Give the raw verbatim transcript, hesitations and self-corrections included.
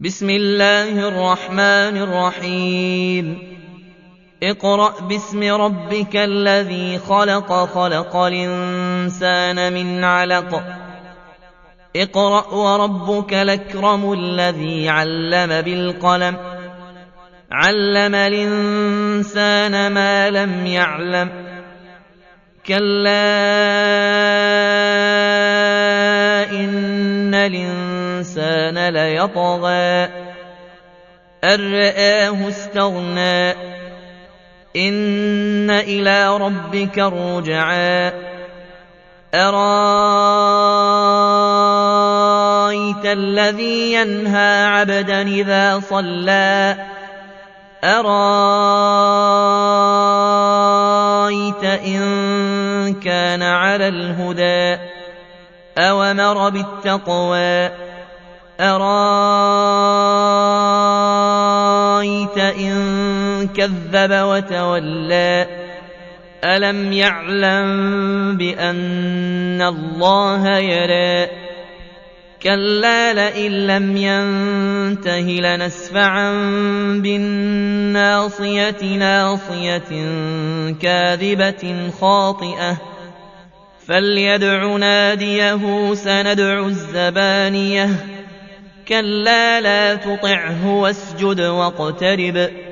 بسم الله الرحمن الرحيم اقرأ باسم ربك الذي خلق خلق الإنسان من علق اقرأ وربك الأكرم الذي علم بالقلم علم الإنسان ما لم يعلم كلا إن الإنسان ليطغى أن رآه استغنى إن إلى ربك الرجعى أرأيت الذي ينهى عبدا إذا صلى أرأيت إن كان على الهدى أوامر بالتقوى أرأيت إن كذب وتولى ألم يعلم بأن الله يرى كلا لئن لم ينته لنسفعا بالناصية ناصية كاذبة خاطئة فليدع ناديه سندع الزبانية كلا لا تطعه واسجد واقترب